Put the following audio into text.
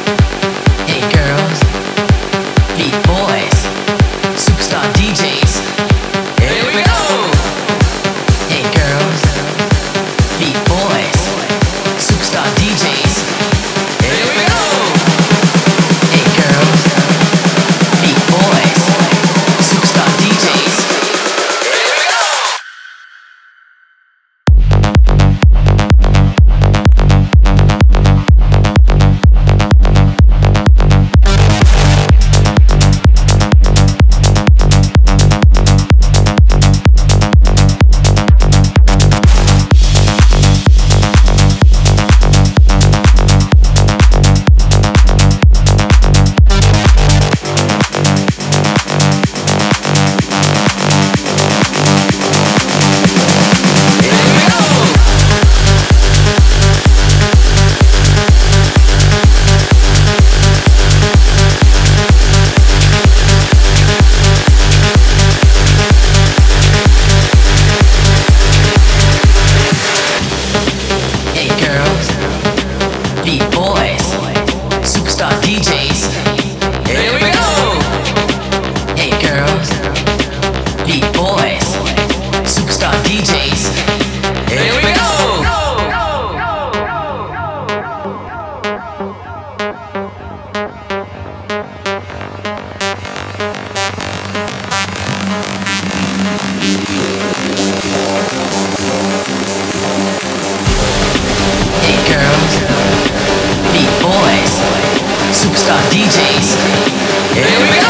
Hey girls, beat boys, superstar DJs. Here we go. Hey girls, beat boys, superstar DJs. Here we go. Hey girls, beat boys, superstar DJs. Here we go. Hey girls, beat boys, superstar DJs. Here we go. Hey girls, beat boys, superstar DJs. Here we go. Hey girls, beat boys, superstar DJs. Here we go.